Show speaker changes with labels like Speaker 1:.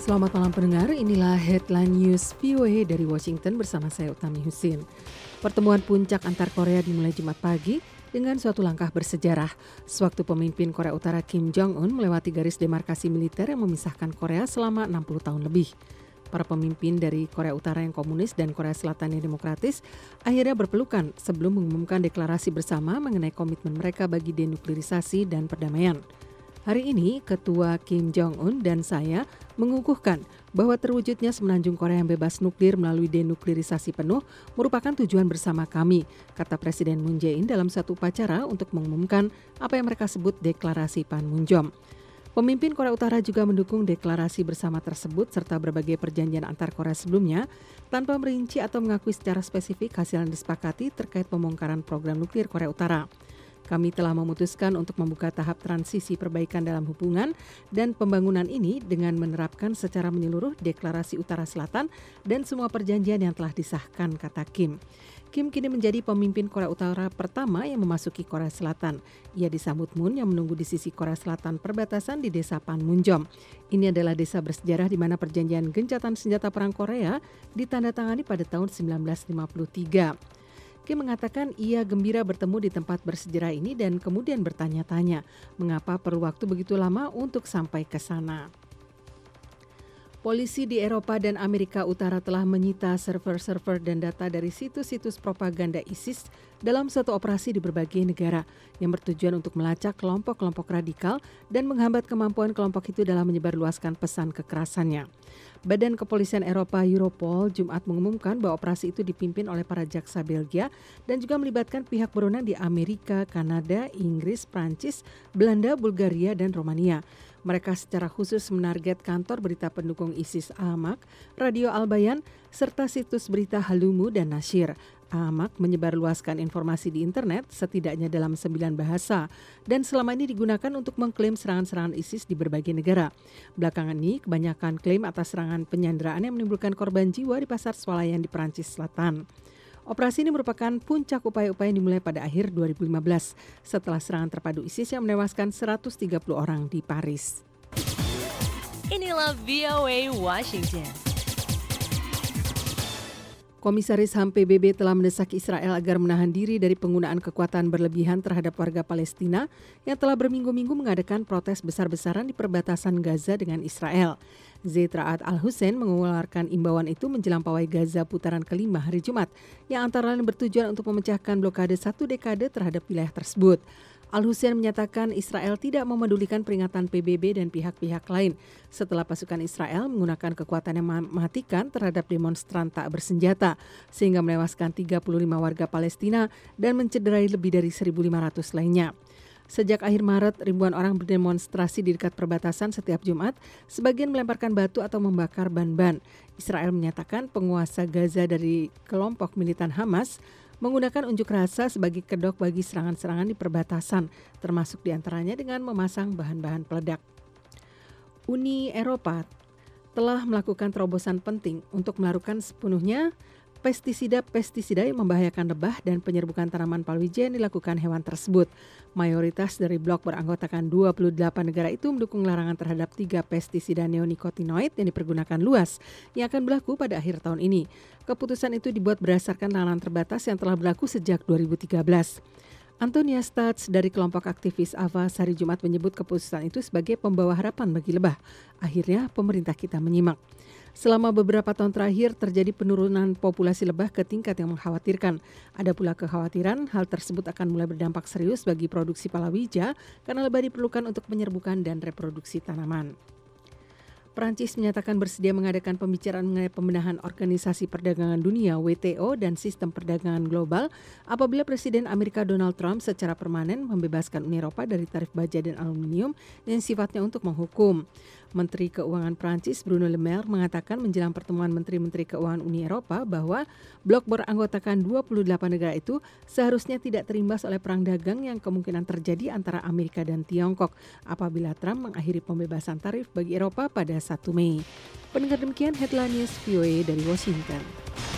Speaker 1: Selamat malam pendengar, inilah Headline News VOA dari Washington bersama saya Utami Husin. Pertemuan puncak antar Korea dimulai Jumat pagi dengan suatu langkah bersejarah. Sewaktu pemimpin Korea Utara Kim Jong-un melewati garis demarkasi militer yang memisahkan Korea selama 60 tahun lebih. Para pemimpin dari Korea Utara yang komunis dan Korea Selatan yang demokratis akhirnya berpelukan sebelum mengumumkan deklarasi bersama mengenai komitmen mereka bagi denuklirisasi dan perdamaian. Hari ini, Ketua Kim Jong-un dan saya mengukuhkan bahwa terwujudnya semenanjung Korea yang bebas nuklir melalui denuklirisasi penuh merupakan tujuan bersama kami, kata Presiden Moon Jae-in dalam satu upacara untuk mengumumkan apa yang mereka sebut deklarasi Panmunjom. Pemimpin Korea Utara juga mendukung deklarasi bersama tersebut serta berbagai perjanjian antar Korea sebelumnya tanpa merinci atau mengakui secara spesifik hasil yang disepakati terkait pembongkaran program nuklir Korea Utara. Kami telah memutuskan untuk membuka tahap transisi perbaikan dalam hubungan dan pembangunan ini dengan menerapkan secara menyeluruh deklarasi Utara Selatan dan semua perjanjian yang telah disahkan, kata Kim. Kim kini menjadi pemimpin Korea Utara pertama yang memasuki Korea Selatan. Ia disambut Moon yang menunggu di sisi Korea Selatan perbatasan di desa Panmunjom. Ini adalah desa bersejarah di mana perjanjian gencatan senjata perang Korea ditandatangani pada tahun 1953. Kim mengatakan ia gembira bertemu di tempat bersejarah ini dan kemudian bertanya-tanya mengapa perlu waktu begitu lama untuk sampai ke sana. Polisi di Eropa dan Amerika Utara telah menyita server-server dan data dari situs-situs propaganda ISIS dalam satu operasi di berbagai negara yang bertujuan untuk melacak kelompok-kelompok radikal dan menghambat kemampuan kelompok itu dalam menyebarluaskan pesan kekerasannya. Badan Kepolisian Eropa Europol Jumat mengumumkan bahwa operasi itu dipimpin oleh para jaksa Belgia dan juga melibatkan pihak berwenang di Amerika, Kanada, Inggris, Prancis, Belanda, Bulgaria, dan Romania. Mereka secara khusus menarget kantor berita pendukung ISIS Amaq, Radio Al-Bayan, serta situs berita Halumu dan Nashir. Amaq menyebarluaskan informasi di internet setidaknya dalam 9 bahasa dan selama ini digunakan untuk mengklaim serangan-serangan ISIS di berbagai negara. Belakangan ini kebanyakan klaim atas serangan penyanderaan yang menimbulkan korban jiwa di pasar swalayan di Perancis Selatan. Operasi ini merupakan puncak upaya-upaya yang dimulai pada akhir 2015 setelah serangan terpadu ISIS yang menewaskan 130 orang di Paris.
Speaker 2: Inilah VOA Washington.
Speaker 1: Komisaris HAM PBB telah mendesak Israel agar menahan diri dari penggunaan kekuatan berlebihan terhadap warga Palestina yang telah berminggu-minggu mengadakan protes besar-besaran di perbatasan Gaza dengan Israel. Zaid Ra'ad Al-Hussein mengeluarkan imbauan itu menjelang pawai Gaza putaran kelima hari Jumat, yang antara lain bertujuan untuk memecahkan blokade 1 dekade terhadap wilayah tersebut. Al-Hussein menyatakan Israel tidak memedulikan peringatan PBB dan pihak-pihak lain setelah pasukan Israel menggunakan kekuatan yang mematikan terhadap demonstran tak bersenjata sehingga menewaskan 35 warga Palestina dan mencederai lebih dari 1.500 lainnya. Sejak akhir Maret, ribuan orang berdemonstrasi di dekat perbatasan setiap Jumat, sebagian melemparkan batu atau membakar ban-ban. Israel menyatakan penguasa Gaza dari kelompok militan Hamas menggunakan unjuk rasa sebagai kedok bagi serangan-serangan di perbatasan, termasuk diantaranya dengan memasang bahan-bahan peledak. Uni Eropa telah melakukan terobosan penting untuk melakukan sepenuhnya pestisida yang membahayakan lebah dan penyerbukan tanaman palawija yang dilakukan hewan tersebut. Mayoritas dari blok beranggotakan 28 negara itu mendukung larangan terhadap 3 pestisida neonikotinoid yang dipergunakan luas yang akan berlaku pada akhir tahun ini. Keputusan itu dibuat berdasarkan larangan terbatas yang telah berlaku sejak 2013. Antonia Stats dari kelompok aktivis Avaz hari Jumat menyebut keputusan itu sebagai pembawa harapan bagi lebah. Akhirnya pemerintah kita menyimak. Selama beberapa tahun terakhir terjadi penurunan populasi lebah ke tingkat yang mengkhawatirkan. Ada pula kekhawatiran hal tersebut akan mulai berdampak serius bagi produksi palawija karena lebah diperlukan untuk penyerbukan dan reproduksi tanaman. Prancis menyatakan bersedia mengadakan pembicaraan mengenai pembenahan Organisasi Perdagangan Dunia WTO dan sistem perdagangan global apabila Presiden Amerika Donald Trump secara permanen membebaskan Uni Eropa dari tarif baja dan aluminium yang sifatnya untuk menghukum. Menteri Keuangan Prancis Bruno Le Maire mengatakan menjelang pertemuan Menteri-Menteri Keuangan Uni Eropa bahwa blok beranggotakan 28 negara itu seharusnya tidak terimbas oleh perang dagang yang kemungkinan terjadi antara Amerika dan Tiongkok apabila Trump mengakhiri pembebasan tarif bagi Eropa pada 1 Mei. Pendengar demikian Headline News VOA dari Washington.